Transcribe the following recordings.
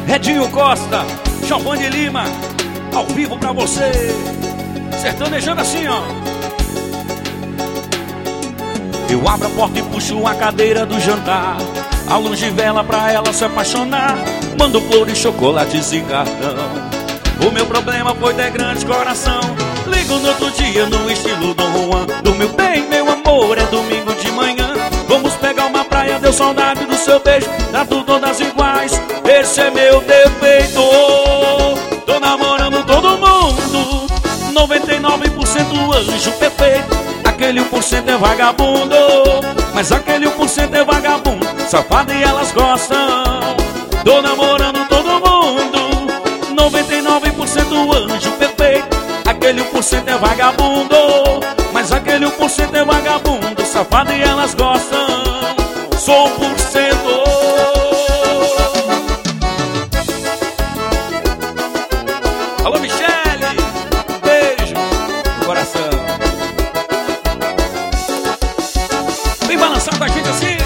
Edinho Costa, Giovanni Lima, ao vivo pra você. Sertanejando assim, ó. Eu abro a porta e puxo a cadeira do jantar, a luz de vela pra ela se apaixonar. Mando flores, chocolates e cartão. O meu problema foi ter grande coração. Ligo no outro dia no estilo Dom Juan. Dormiu bem, meu amor, é domingo de manhã. Vamos pegar uma praia, deu saudade do seu beijo. Trato todas iguais, esse é meu defeito. Tô namorando todo mundo, 99% anjo perfeito. Aquele 1% é vagabundo, mas aquele 1% é vagabundo, safado e elas gostam. Tô namorando todo mundo, 99% anjo perfeito. Aquele 1% é vagabundo, mas aquele 1% é vagabundo, safado e elas gostam. Sou 1%. Alô, Michele, beijo no coração. Vem balançar com a gente assim.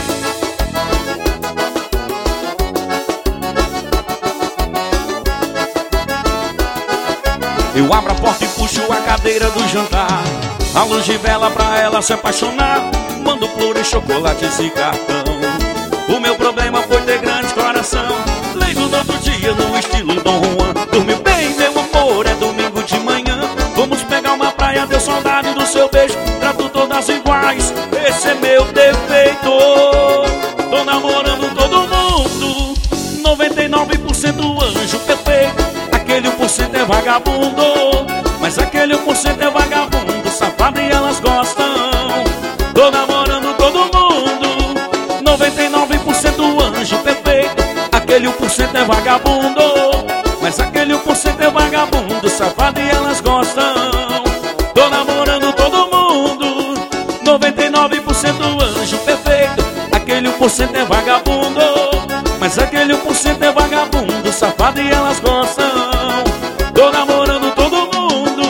Eu abro a porta e puxo a cadeira do jantar, a luz de vela pra ela se apaixonar. Mando flores, chocolates e cartão. O meu problema foi ter grande coração. Ligo no outro dia no estilo Dom Juan. Dormiu bem, meu amor, é domingo de manhã. Vamos pegar uma praia, deu saudade do seu beijo. Trato todas iguais, esse é meu defeito. Tô namorando todo mundo, 99% anjo perfeito. Aquele 1% é vagabundo, mas aquele 1% é vagabundo, safado e elas gostam. Tô namorando todo mundo, 99% anjo perfeito. Aquele 1% é vagabundo, mas aquele 1% é vagabundo, safado e elas gostam. Tô namorando todo mundo, 99% anjo perfeito. Aquele 1% é vagabundo, mas aquele 1% é vagabundo, safado e elas gostam. Tô namorando todo mundo,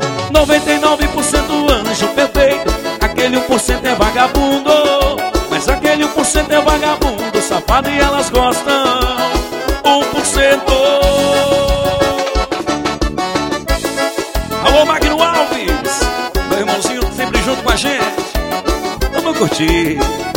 99% anjo perfeito. Aquele 1% é vagabundo, mas aquele 1% é vagabundo, safado e elas gostam. 1%. Alô, Magno Alves, meu irmãozinho sempre junto com a gente. Vamos curtir.